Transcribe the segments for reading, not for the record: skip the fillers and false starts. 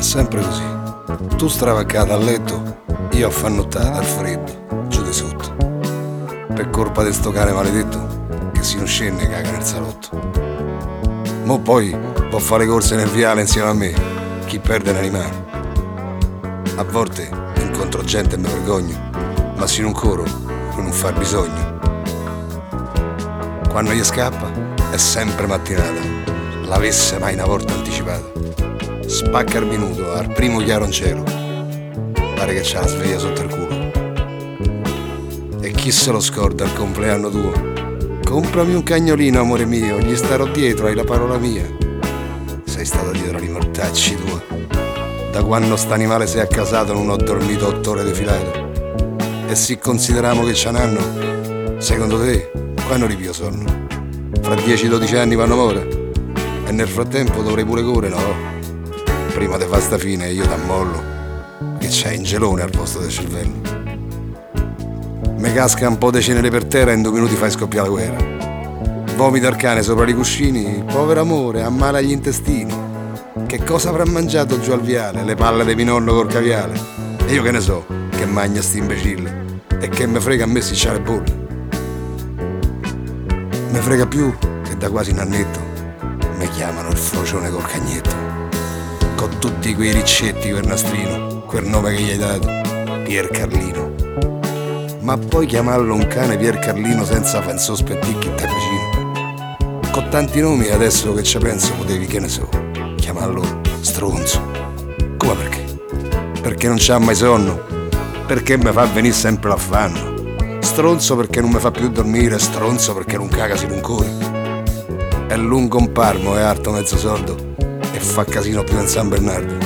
sempre così. Tu stravaccata a letto, io affannottata al freddo, giù di sotto. Per colpa di sto cane maledetto che si non scende e caga nel salotto. Mo poi può fare corse nel viale insieme a me, chi perde l'animale. A volte incontro gente e mi vergogno, ma se non corro non far bisogno. Quando gli scappa è sempre mattinata, l'avesse mai una volta anticipata. Spacca il minuto al primo chiaro in cielo, pare che c'ha la sveglia sotto il culo. E chi se lo scorda al compleanno tuo? Comprami un cagnolino, amore mio, gli starò dietro, hai la parola mia. Sei stato dietro ai mortacci tua. Da quando st'animale si è accasato non ho dormito 8 ore di filate. E se consideriamo che c'è un anno, secondo te, quando ripio sonno? Fra 10-12 anni vanno more? E nel frattempo dovrei pure correre, no? Prima di fare sta fine io t'ammollo, che c'è in gelone al posto del cervello. Me casca un po' di cenere per terra e in 2 minuti fai scoppiare la guerra. Vomita il cane sopra i cuscini, povero amore, ammala gli intestini. Che cosa avrà mangiato giù al viale? Le palle di mio nonno col caviale. E io che ne so, che magna sti imbecille. E che me frega a me si c'ha le bolle. Me frega più che da quasi un annetto mi chiamano il frocione col cagnetto. Con tutti quei riccetti quel nastrino, quel nome che gli hai dato, Pier Carlino. Ma puoi chiamarlo un cane Pier Carlino senza far sospettire chi t'è vicino? Con tanti nomi adesso che ci penso potevi, che ne so, chiamarlo stronzo. Come perché? Perché non c'ha mai sonno, perché mi fa venire sempre l'affanno. Stronzo perché non mi fa più dormire, stronzo perché non caga si non corre. È lungo un palmo, è alto mezzo sordo e fa casino più in San Bernardo.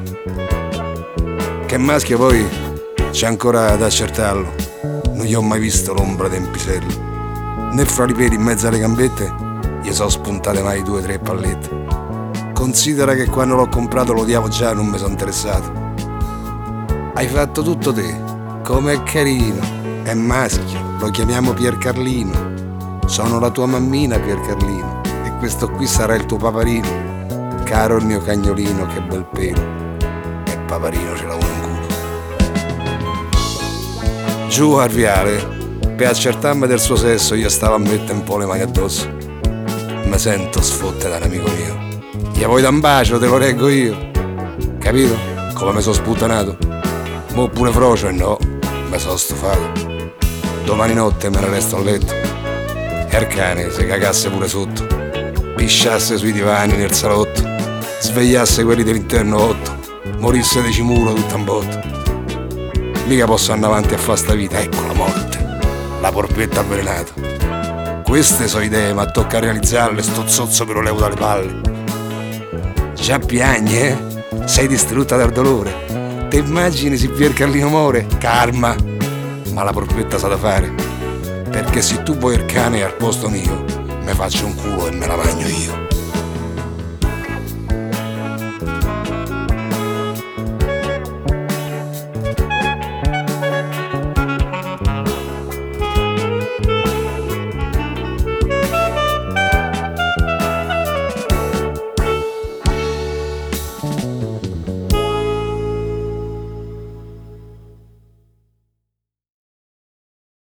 Che maschio poi c'è ancora da accertarlo, non gli ho mai visto l'ombra di un pisello, né fra i peli in mezzo alle gambette gli sono spuntate mai 2 o 3 pallette. Considera che quando l'ho comprato lo odiavo già, non mi sono interessato. Hai fatto tutto te, com'è carino, è maschio, lo chiamiamo Pier Carlino. Sono la tua mammina Pier Carlino e questo qui sarà il tuo paparino. Caro il mio cagnolino, che bel pelo, e paparino ce l'ha uno in culo. Giù al viale, per accertarmi del suo sesso, io stavo a mettere un po' le mani addosso. Mi sento sfotte da un amico mio. Gli vuoi da un bacio, te lo reggo io. Capito? Come mi sono sputtanato. Mo pure frocio e no, mi sono stufato. Domani notte me ne resto a letto. E il cane se cagasse pure sotto, pisciasse sui divani nel salotto, svegliasse quelli dell'interno 8, morisse di cimuro tutto un botto. Mica posso andare avanti a fare sta vita, ecco la morte, la porpetta avvelenata. Queste sono idee, ma tocca realizzarle, sto zozzo che lo levo dalle palle. Già piagni, eh? Sei distrutta dal dolore. Te immagini se Pier Carlino muore? Calma, ma la porpetta sa da fare. Perché se tu vuoi il cane al posto mio, me faccio un culo e me la magno io.